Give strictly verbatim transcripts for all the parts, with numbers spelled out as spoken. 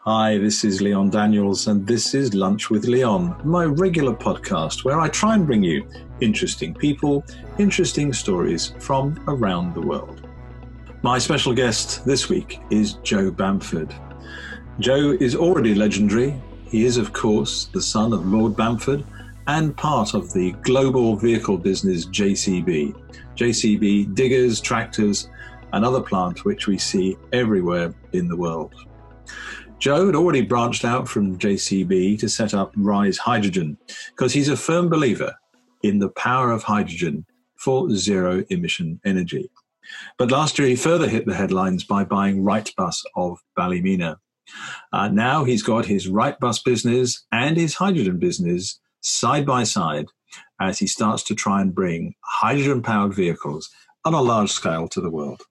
Hi, this is Leon Daniels, and this is Lunch with Leon, my regular podcast where I try and bring you interesting people, interesting stories from around the world. My special guest this week is Joe Bamford. Joe is already legendary. He is, of course, the son of Lord Bamford and part of the global vehicle business J C B. J C B diggers, tractors, and other plant which we see everywhere in the world. Joe had already branched out from J C B to set up Rise Hydrogen because he's a firm believer in the power of hydrogen for zero emission energy. But last year he further hit the headlines by buying Wrightbus of Ballymena. Uh, now he's got his Wrightbus business and his hydrogen business side by side as he starts to try and bring hydrogen-powered vehicles on a large scale to the world.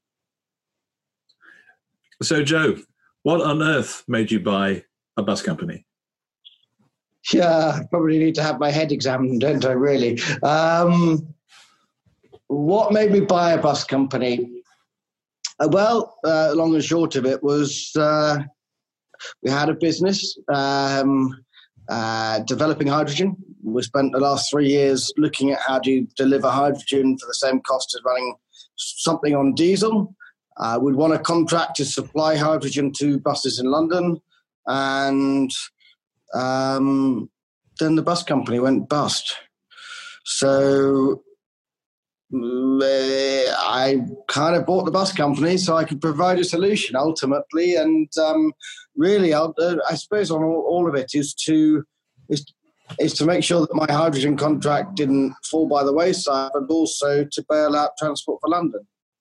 So, Joe, what on earth made you buy a bus company? Yeah, I probably need to have my head examined, don't I, really? Um, what made me buy a bus company? Uh, well, uh, long and short of it was uh, we had a business um, uh, developing hydrogen. We spent the last three years looking at how to deliver hydrogen for the same cost as running something on diesel. Uh, we'd won a contract to supply hydrogen to buses in London, and um, then the bus company went bust. So uh, I kind of bought the bus company so I could provide a solution ultimately, and um, really, I'll, uh, I suppose on all, all of it is to is, is to make sure that my hydrogen contract didn't fall by the wayside, but also to bail out Transport for London.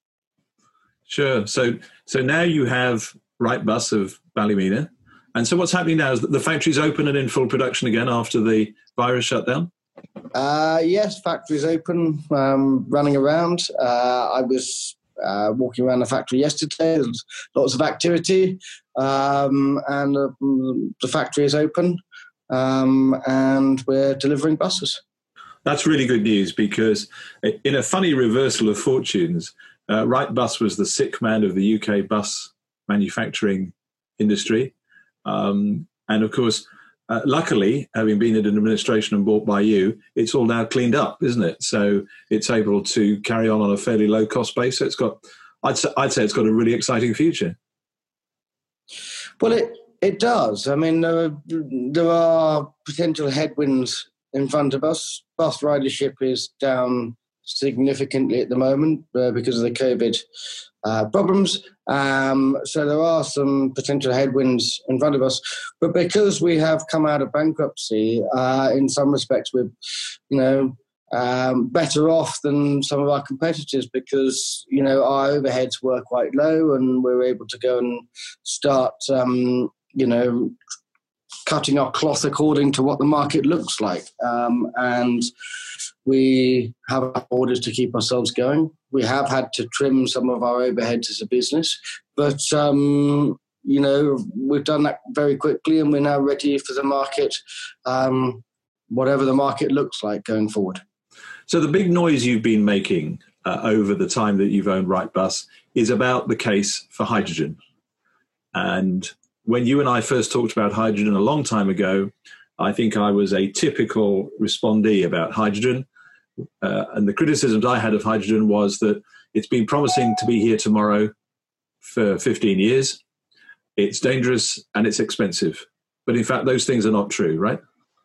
Sure. So so now you have Wrightbus of Ballymena. And so what's happening now is that the factory's open and in full production again after the virus shutdown? Uh, yes, factory's open, um, running around. Uh, I was uh, walking around the factory yesterday. There's lots of activity. Um, and uh, the factory is open. Um, and we're delivering buses. That's really good news because in a funny reversal of fortunes, Uh, Wrightbus was the sick man of the U K bus manufacturing industry. Um, and of course, uh, luckily, having been in administration and bought by you, it's all now cleaned up, isn't it? So it's able to carry on on a fairly low cost base. So it's got, I'd say, I'd say it's got a really exciting future. Well, it, it does. I mean, there are, there are potential headwinds in front of us. Bus ridership is down significantly at the moment uh, because of the COVID uh, problems. Um, so there are some potential headwinds in front of us. But because we have come out of bankruptcy, uh, in some respects we're, you know, um, better off than some of our competitors because, you know, our overheads were quite low and we were able to go and start, um, you know, cutting our cloth according to what the market looks like. Um, and we have orders to keep ourselves going. We have had to trim some of our overheads as a business, but, um, you know, we've done that very quickly and we're now ready for the market, um, whatever the market looks like going forward. So the big noise you've been making uh, over the time that you've owned Wrightbus is about the case for hydrogen. And when you and I first talked about hydrogen a long time ago, I think I was a typical respondee about hydrogen. Uh, and the criticisms I had of hydrogen was that it's been promising to be here tomorrow for fifteen years. It's dangerous and it's expensive. But in fact, those things are not true, right?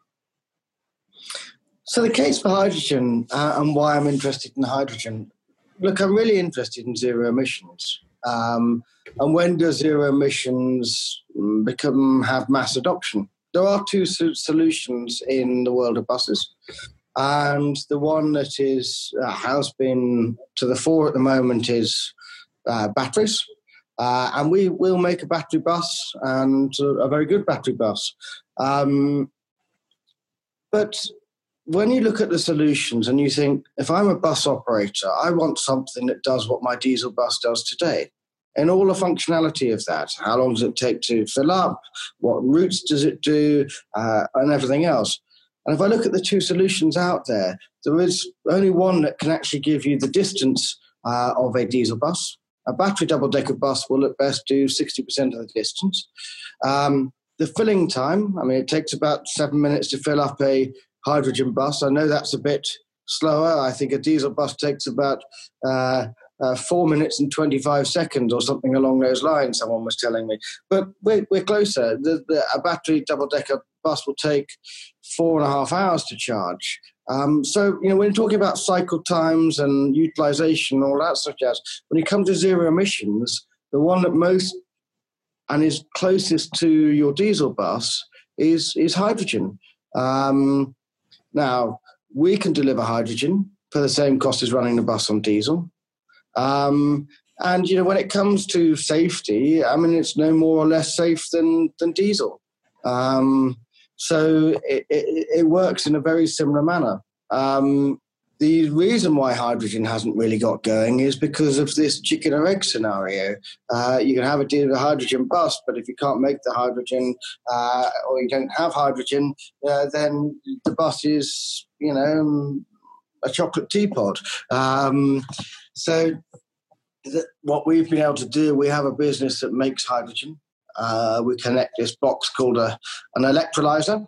So the case for hydrogen uh, and why I'm interested in hydrogen. Look, I'm really interested in zero emissions. Um, and when does zero emissions become have mass adoption? There are two solutions in the world of buses. And the one that is uh, has been to the fore at the moment is uh, batteries. Uh, and we will make a battery bus and a very good battery bus. Um, but when you look at the solutions and you think, if I'm a bus operator, I want something that does what my diesel bus does today. And all the functionality of that, how long does it take to fill up, what routes does it do, uh, and everything else. And if I look at the two solutions out there, there is only one that can actually give you the distance uh, of a diesel bus, A battery double-decker bus will at best do sixty percent of the distance. Um, the filling time, I mean, it takes about seven minutes to fill up a hydrogen bus. I know that's a bit slower. I think a diesel bus takes about uh, uh, four minutes and twenty-five seconds or something along those lines, someone was telling me. But we're, we're closer. The, the, a battery double-decker bus will take four and a half hours to charge. Um, so, you know, when you're talking about cycle times and utilization, all that sort of jazz, when it comes to zero emissions, the one that most and is closest to your diesel bus is, is hydrogen. Um, now, we can deliver hydrogen for the same cost as running the bus on diesel. Um, and, you know, when it comes to safety, I mean, it's no more or less safe than, than diesel. Um, so it, it, it works in a very similar manner. Um, the reason why hydrogen hasn't really got going is because of this chicken or egg scenario. Uh, you can have a, a hydrogen bus, but if you can't make the hydrogen uh, or you don't have hydrogen, uh, then the bus is, you know, a chocolate teapot. Um, so th- what we've been able to do, we have a business that makes hydrogen. Uh, we connect this box called a, an electrolyzer,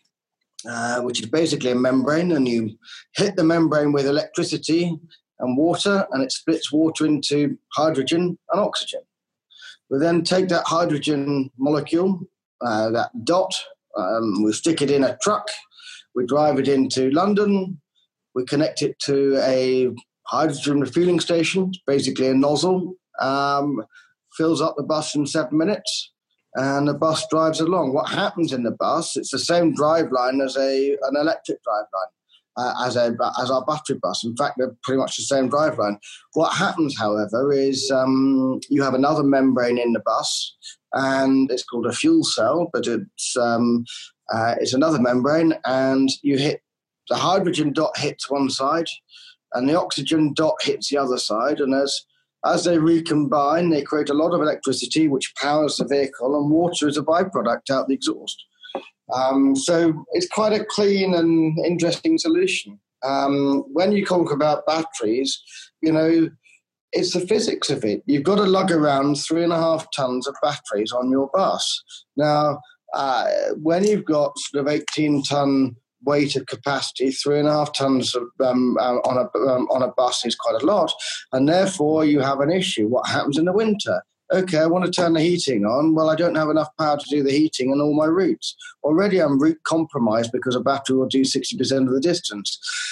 uh, which is basically a membrane, and you hit the membrane with electricity and water, and it splits water into hydrogen and oxygen. We then take that hydrogen molecule, uh, that dot, um, we stick it in a truck, we drive it into London, we connect it to a hydrogen refueling station, basically a nozzle, um, fills up the bus in seven minutes, and the bus drives along. What happens in the bus, it's the same driveline as a an electric driveline, uh, as, a, as our battery bus. In fact, they're pretty much the same driveline. What happens, however, is um, you have another membrane in the bus, and it's called a fuel cell, but it's, um, uh, it's another membrane, and you hit the hydrogen dot hits one side, and the oxygen dot hits the other side, and as As they recombine, they create a lot of electricity, which powers the vehicle, and water is a byproduct out the exhaust. Um, so it's quite a clean and interesting solution. Um, when you talk about batteries, you know, it's the physics of it. You've got to lug around three and a half tons of batteries on your bus. Now, uh, when you've got sort of eighteen ton weight of capacity, three and a half tons of, um, uh, on a um, on a bus is quite a lot, and therefore you have an issue. What happens in the winter? Okay, I want to turn the heating on. Well, I don't have enough power to do the heating on all my routes. Already I'm route compromised because a battery will do sixty percent of the distance.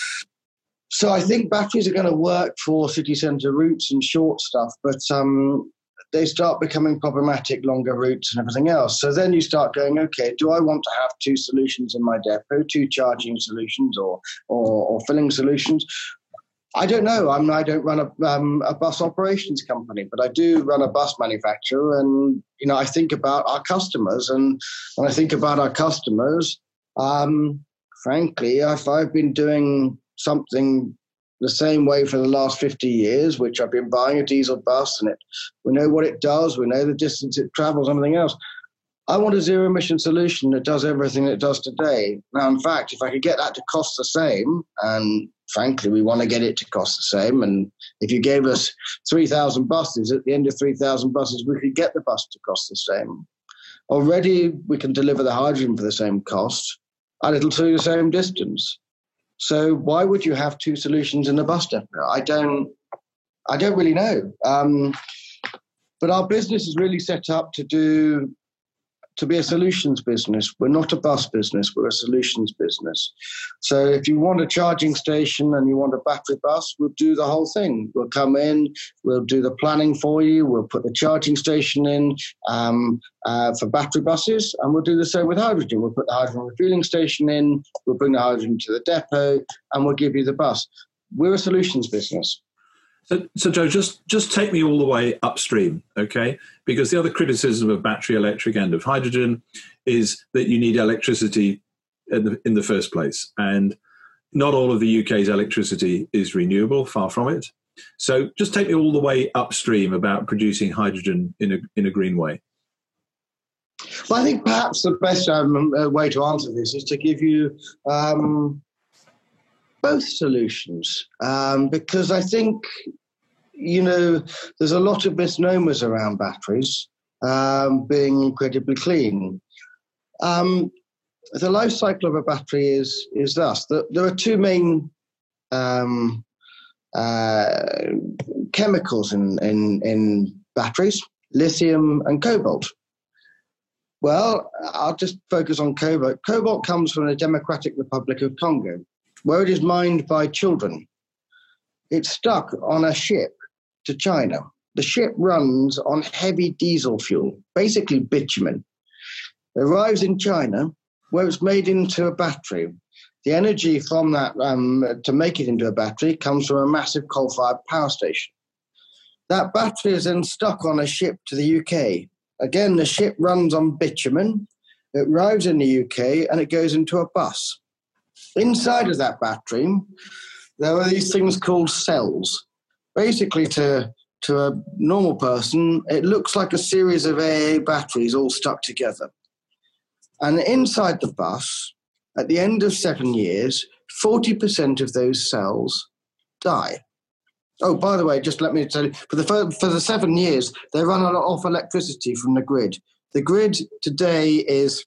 So I think batteries are going to work for city centre routes and short stuff, but um, they start becoming problematic, longer routes and everything else. So then you start going, okay, do I want to have two solutions in my depot, two charging solutions or or, or filling solutions? I don't know. I'm, I don't run a, um, a bus operations company, but I do run a bus manufacturer. And, you know, I think about our customers. And when I think about our customers, um, frankly, if I've been doing something the same way for the last fifty years, which I've been buying a diesel bus, and it, we know what it does, we know the distance it travels, everything else. I want a zero emission solution that does everything it does today. Now, in fact, if I could get that to cost the same, and frankly, we want to get it to cost the same, and if you gave us three thousand buses, at the end of three thousand buses, we could get the bus to cost the same. Already, we can deliver the hydrogen for the same cost, and it'll do the same distance. So why would you have two solutions in a bus depot? I don't, I don't really know. Um, but our business is really set up to do, to be a solutions business. We're not a bus business, we're a solutions business. So if you want a charging station and you want a battery bus, we'll do the whole thing. We'll come in, we'll do the planning for you, we'll put the charging station in um, uh, for battery buses, and we'll do the same with hydrogen. We'll put the hydrogen refueling station in, we'll bring the hydrogen to the depot, and we'll give you the bus. We're a solutions business. So, so Joe, just, just take me all the way upstream, okay? Because the other criticism of battery electric and of hydrogen is that you need electricity in the, in the first place. And not all of the U K's electricity is renewable, far from it. So just take me all the way upstream about producing hydrogen in a, in a green way. Well, I think perhaps the best um, way to answer this is to give you um, both solutions, um, because I think you know, there's a lot of misnomers around batteries um, being incredibly clean. Um, the life cycle of a battery is is thus. There are two main um, uh, chemicals in, in, in batteries, lithium and cobalt. Well, I'll just focus on cobalt. Cobalt comes from the Democratic Republic of Congo, where it is mined by children. It's stuck on a ship to China. The ship runs on heavy diesel fuel, basically bitumen. It arrives in China, where it's made into a battery. The energy from that um, to make it into a battery comes from a massive coal-fired power station. That battery is then stuck on a ship to the U K. Again, the ship runs on bitumen. It arrives in the U K and it goes into a bus. Inside of that battery, there are these things called cells. Basically, to, to a normal person, it looks like a series of A A batteries all stuck together. And inside the bus, at the end of seven years, forty percent of those cells die. Oh, by the way, just let me tell you, for the for the seven years, they run off electricity from the grid. The grid today is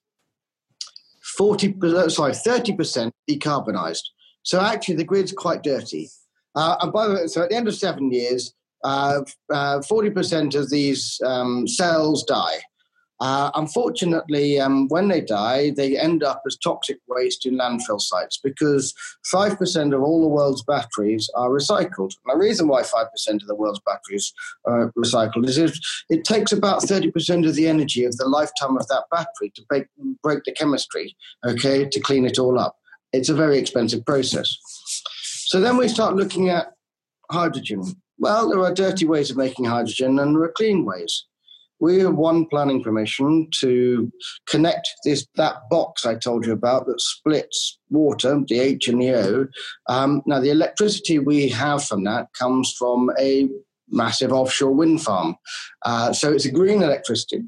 forty, sorry, thirty percent decarbonized. So actually, the grid's quite dirty. Uh, and by the way, so at the end of seven years, uh, uh, forty percent of these um, cells die. Uh, unfortunately, um, when they die, they end up as toxic waste in landfill sites because five percent of all the world's batteries are recycled. And the reason why five percent of the world's batteries are recycled is it, it takes about thirty percent of the energy of the lifetime of that battery to break, break the chemistry, okay, to clean it all up. It's a very expensive process. So then we start looking at hydrogen. Well, there are dirty ways of making hydrogen and there are clean ways. We have won planning permission to connect this that box I told you about that splits water, the H and the O. Um, now, the electricity we have from that comes from a massive offshore wind farm. Uh, so it's a green electricity,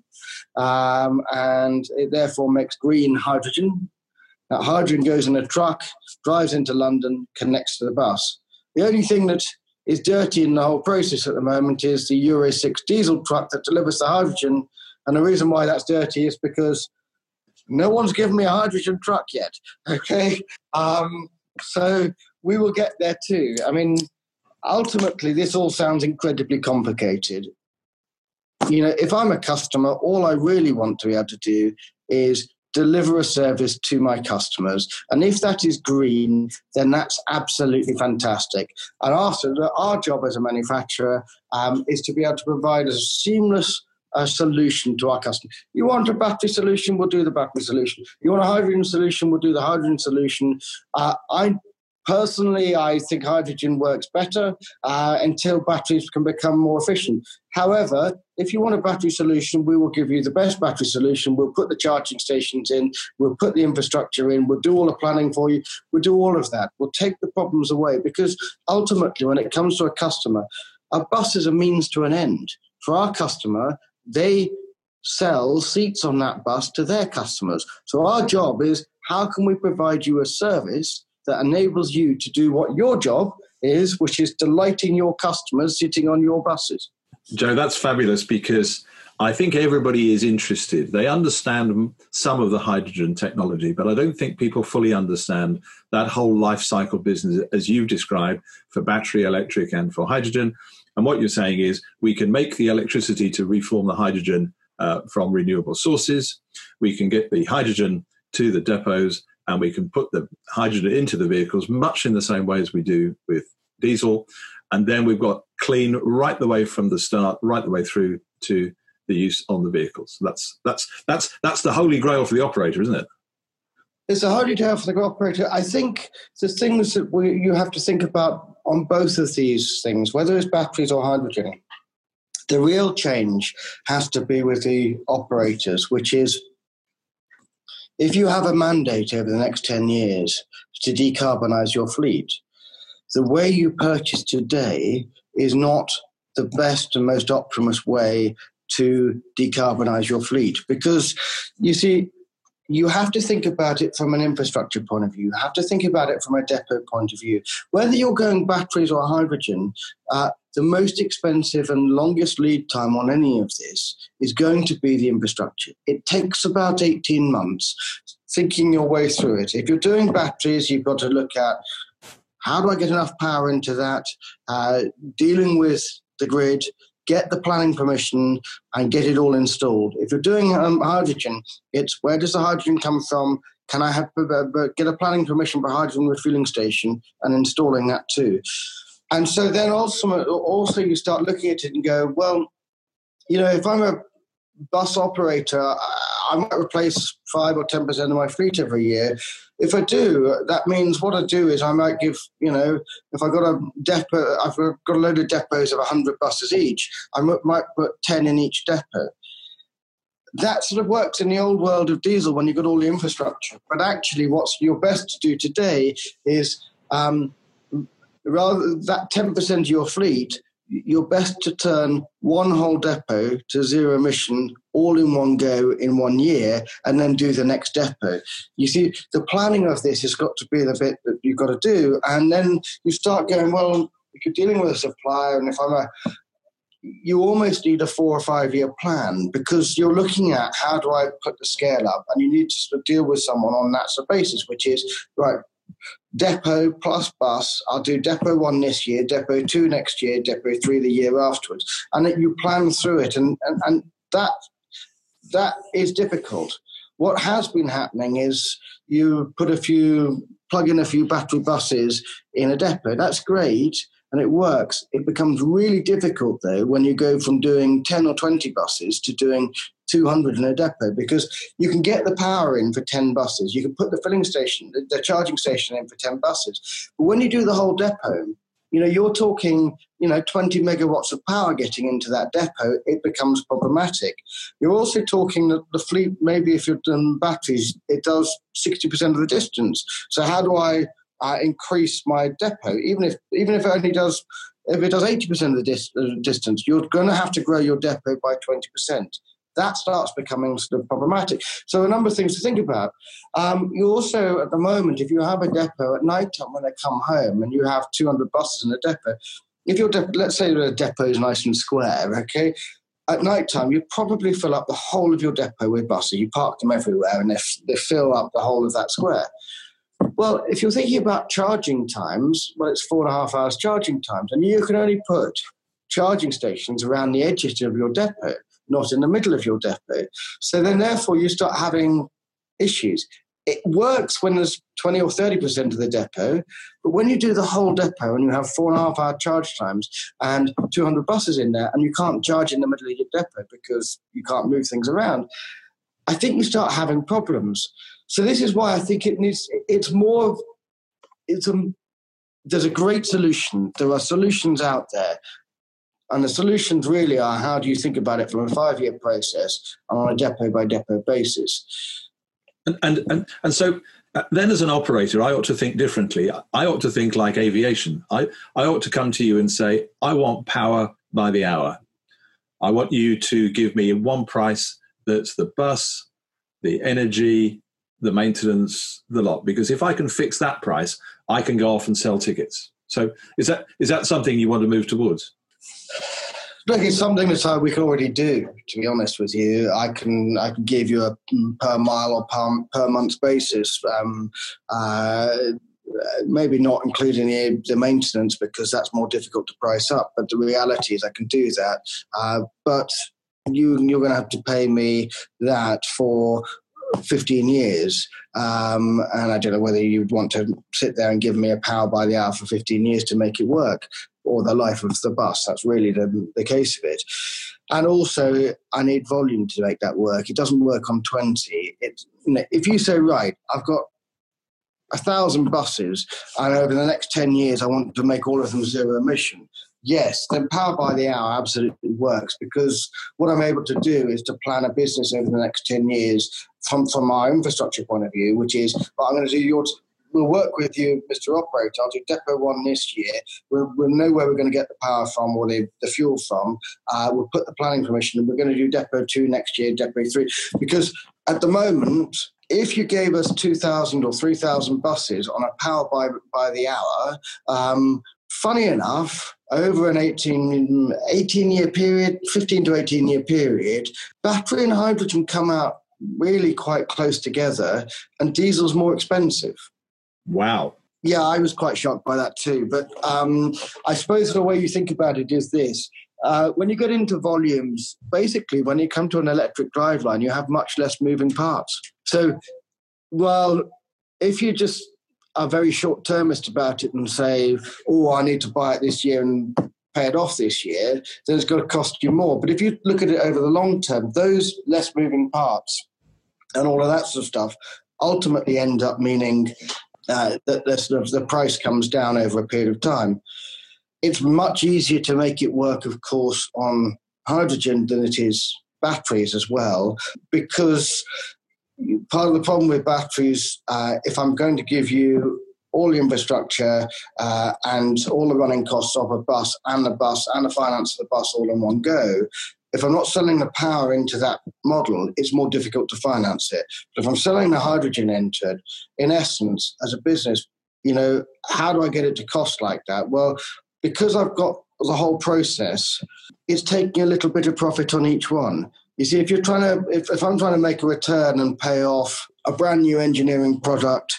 um, and it therefore makes green hydrogen. That hydrogen goes in a truck, drives into London, connects to the bus. The only thing that is dirty in the whole process at the moment is the Euro six diesel truck that delivers the hydrogen. And the reason why that's dirty is because no one's given me a hydrogen truck yet, okay? Um, so we will get there too. I mean, ultimately, this all sounds incredibly complicated. You know, if I'm a customer, all I really want to be able to do is deliver a service to my customers. And if that is green, then that's absolutely fantastic. And after, our job as a manufacturer um, is to be able to provide a seamless uh, solution to our customers. You want a battery solution, we'll do the battery solution. You want a hydrogen solution, we'll do the hydrogen solution. Uh, I Personally, I think hydrogen works better uh, until batteries can become more efficient. However, if you want a battery solution, we will give you the best battery solution. We'll put the charging stations in. We'll put the infrastructure in. We'll do all the planning for you. We'll do all of that. We'll take the problems away because ultimately, when it comes to a customer, a bus is a means to an end. For our customer, they sell seats on that bus to their customers. So our job is how can we provide you a service that enables you to do what your job is, which is delighting your customers sitting on your buses. Joe, that's fabulous because I think everybody is interested. They understand some of the hydrogen technology, but I don't think people fully understand that whole life cycle business as you've described for battery, electric, and for hydrogen. And what you're saying is we can make the electricity to reform the hydrogen uh, from renewable sources. We can get the hydrogen to the depots, and we can put the hydrogen into the vehicles much in the same way as we do with diesel. And then we've got clean right the way from the start, right the way through to the use on the vehicles. That's that's that's that's the holy grail for the operator, isn't it? It's a holy grail for the operator. I think the things that we, you have to think about on both of these things, whether it's batteries or hydrogen, the real change has to be with the operators, which is if you have a mandate over the next ten years to decarbonize your fleet, the way you purchase today is not the best and most optimal way to decarbonize your fleet. Because, you see, you have to think about it from an infrastructure point of view. You have to think about it from a depot point of view. Whether you're going batteries or hydrogen, uh, the most expensive and longest lead time on any of this is going to be the infrastructure. It takes about eighteen months thinking your way through it. If you're doing batteries, you've got to look at how do I get enough power into that, uh, dealing with the grid, get the planning permission and get it all installed. If you're doing um, hydrogen, it's where does the hydrogen come from? Can I have uh, get a planning permission for hydrogen refueling station and installing that too? And so then also, also you start looking at it and go, well, you know, if I'm a bus operator, I might replace five or ten percent of my fleet every year. If I do, that means what I do is I might give, you know, if I've got a depot, I've got a load of depots of one hundred buses each, I might put ten in each depot. That sort of works in the old world of diesel when you've got all the infrastructure. But actually what's you're best to do today is um, rather that ten percent of your fleet, you're best to turn one whole depot to zero emission all in one go in one year and then do the next depot. You see, the planning of this has got to be the bit that you've got to do. And then you start going, well, if you're dealing with a supplier and if I'm a, you almost need a four or five year plan because you're looking at how do I put the scale up and you need to sort of deal with someone on that sort of basis, which is, right, depot plus bus, I'll do depot one this year, depot two next year, depot three the year afterwards. And that you plan through it. And, and, and that that is difficult. What has been happening is you put a few, plug in a few battery buses in a depot. That's great. And it works. It becomes really difficult, though, when you go from doing ten or twenty buses to doing two hundred in a depot, because you can get the power in for ten buses. You can put the filling station, the, the charging station in for ten buses. But when you do the whole depot, you know, you're talking, you know, twenty megawatts of power getting into that depot. It becomes problematic. You're also talking that the fleet, maybe if you've done batteries, it does sixty percent of the distance. So how do I Uh, increase my depot, even if even if it only does if it does eighty percent of the dis- uh, distance, you're going to have to grow your depot by twenty percent. That starts becoming sort of problematic. So a number of things to think about. Um, you also, at the moment, if you have a depot at night time when they come home and you have two hundred buses in a depot, if your de- let's say the depot is nice and square, okay. At night time, you probably fill up the whole of your depot with buses. You park them everywhere, and they, f- they fill up the whole of that square. Well, if you're thinking about charging times, well, it's four and a half hours charging times, and you can only put charging stations around the edges of your depot, not in the middle of your depot. So then, therefore, you start having issues. It works when there's twenty or thirty percent of the depot, but when you do the whole depot and you have four and a half hour charge times and two hundred buses in there, and you can't charge in the middle of your depot because you can't move things around, I think you start having problems. So this is why I think it needs, it's more, it's a, there's a great solution. There are solutions out there. And the solutions really are, how do you think about it from a five-year process on a depot-by-depot basis? And, and, and, and so uh, then as an operator, I ought to think differently. I ought to think like aviation. I, I ought to come to you and say, I want power by the hour. I want you to give me one price that's the bus, the energy, the maintenance, the lot. Because if I can fix that price, I can go off and sell tickets. So is that is that something you want to move towards? Look, it's something that we can already do, to be honest with you. I can I can give you a per mile or per, per month basis. Um, uh, maybe not including the, the maintenance because that's more difficult to price up. But the reality is I can do that. Uh, but you, you're going to have to pay me that for fifteen years, um, and I don't know whether you'd want to sit there and give me a power by the hour for fifteen years to make it work, or the life of the bus. That's really the, the case of it. And also, I need volume to make that work. It doesn't work on twenty. It, you know, if you say, right, I've got a thousand buses, and over the next ten years, I want to make all of them zero emission. Yes, then power by the hour absolutely works, because what I'm able to do is to plan a business over the next ten years from, from our infrastructure point of view, which is, well, I'm going to do your, we'll work with you, Mister Operator. I'll do depot one this year. We'll, we'll know where we're going to get the power from or the, the fuel from. Uh, we'll put the planning permission, and we're going to do depot two next year, depot three. Because at the moment, if you gave us two thousand or three thousand buses on a power by, by the hour, um, funny enough, over an eighteen, eighteen-year period, fifteen to eighteen-year period, battery and hydrogen come out really quite close together, and diesel's more expensive. Wow. Yeah, I was quite shocked by that too. But um, I suppose the way you think about it is this. Uh, when you get into volumes, basically, when you come to an electric driveline, you have much less moving parts. So, well, if you just are very short-termist about it and say, oh, I need to buy it this year and pay it off this year, then it's going to cost you more. But if you look at it over the long term, those less moving parts and all of that sort of stuff ultimately end up meaning uh, that the, sort of the price comes down over a period of time. It's much easier to make it work, of course, on hydrogen than it is batteries as well, because part of the problem with batteries, uh, if I'm going to give you all the infrastructure uh, and all the running costs of a bus and the bus and the finance of the bus all in one go, if I'm not selling the power into that model, it's more difficult to finance it. But if I'm selling the hydrogen into it, in essence, as a business, you know, how do I get it to cost like that? Well, because I've got the whole process, it's taking a little bit of profit on each one. You see, if you're trying to, if, if I'm trying to make a return and pay off a brand new engineering product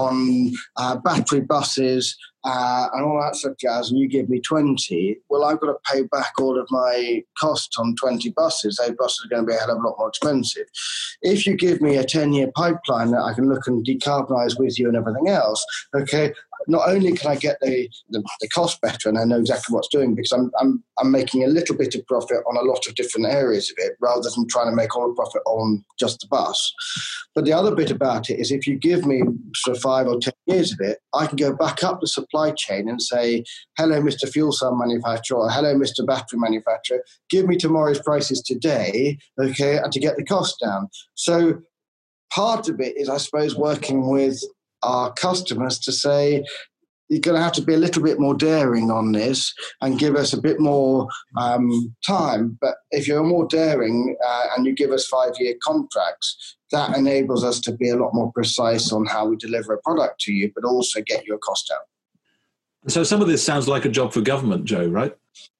on uh, battery buses uh, and all that sort of jazz, and you give me twenty, well, I've got to pay back all of my costs on twenty buses. Those buses are going to be a hell of a lot more expensive. If you give me a ten-year pipeline that I can look and decarbonise with you and everything else, okay, not only can I get the, the, the cost better and I know exactly what's doing, because I'm, I'm, I'm making a little bit of profit on a lot of different areas of it rather than trying to make all the profit on just the bus. But the other bit about it is if you give me sort of five or ten years of it, I can go back up the supply chain and say, hello, Mister Fuel Cell Manufacturer, or hello, Mister Battery Manufacturer, give me tomorrow's prices today, okay, and to get the cost down. So part of it is, I suppose, working with our customers to say, you're going to have to be a little bit more daring on this and give us a bit more um, time. But if you're more daring uh, and you give us five-year contracts, that enables us to be a lot more precise on how we deliver a product to you, but also get your cost down. So some of this sounds like a job for government, Joe, right?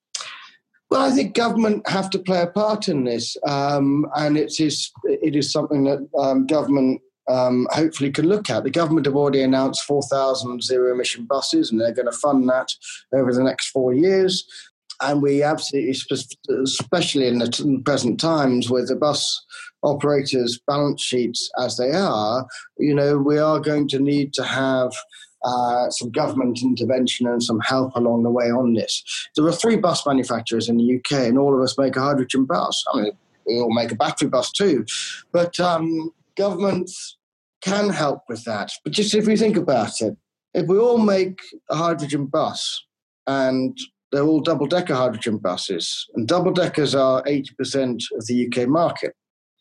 Well, I think government have to play a part in this, um, and it is it is something that um, government Um, hopefully can look at. The government have already announced four thousand zero-emission buses, and they're going to fund that over the next four years. And we absolutely, especially in the t- present times with the bus operators' balance sheets as they are, you know, we are going to need to have uh, some government intervention and some help along the way on this. There are three bus manufacturers in the U K, and all of us make a hydrogen bus. I mean, we all make a battery bus too. But um, governments can help with that. But just if we think about it, if we all make a hydrogen bus and they're all double-decker hydrogen buses, and double-deckers are eighty percent of the U K market,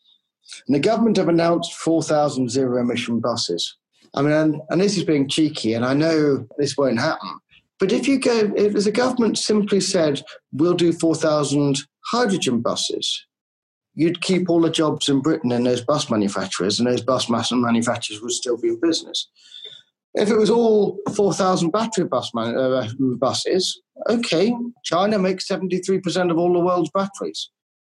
and the government have announced four thousand zero-emission buses. I mean, and, and this is being cheeky, and I know this won't happen, but if you go, if the government simply said, we'll do four thousand hydrogen buses, you'd keep all the jobs in Britain in those bus manufacturers, and those bus manufacturers would still be in business. If it was all four thousand battery bus man, uh, buses, okay, China makes seventy-three percent of all the world's batteries.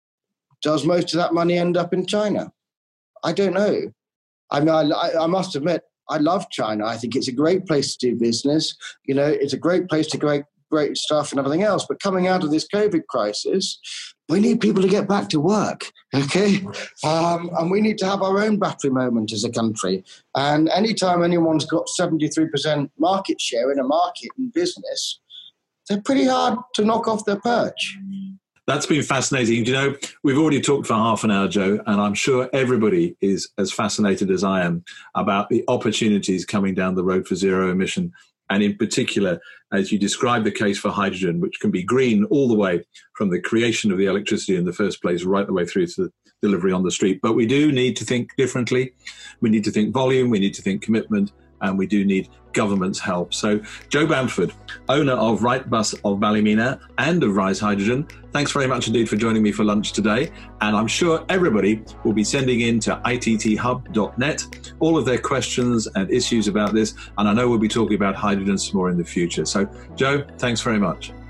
Does most of that money end up in China? I don't know. I mean, I, I must admit, I love China. I think it's a great place to do business. You know, it's a great place to great, great stuff and everything else. But coming out of this COVID crisis, we need people to get back to work, okay? Um, and we need to have our own battery moment as a country. And anytime anyone's got seventy-three percent market share in a market in business, they're pretty hard to knock off their perch. That's been fascinating. You know, we've already talked for half an hour, Joe, and I'm sure everybody is as fascinated as I am about the opportunities coming down the road for zero emission. And in particular, as you describe the case for hydrogen, which can be green all the way from the creation of the electricity in the first place, right the way through to the delivery on the street. But we do need to think differently. We need to think volume. We need to think commitment. and we do need government's help. So Joe Bamford, owner of Wrightbus of Ballymena and of Rise Hydrogen, thanks very much indeed for joining me for lunch today. And I'm sure everybody will be sending in to I T T hub dot net all of their questions and issues about this. And I know we'll be talking about hydrogen some more in the future. So Joe, thanks very much.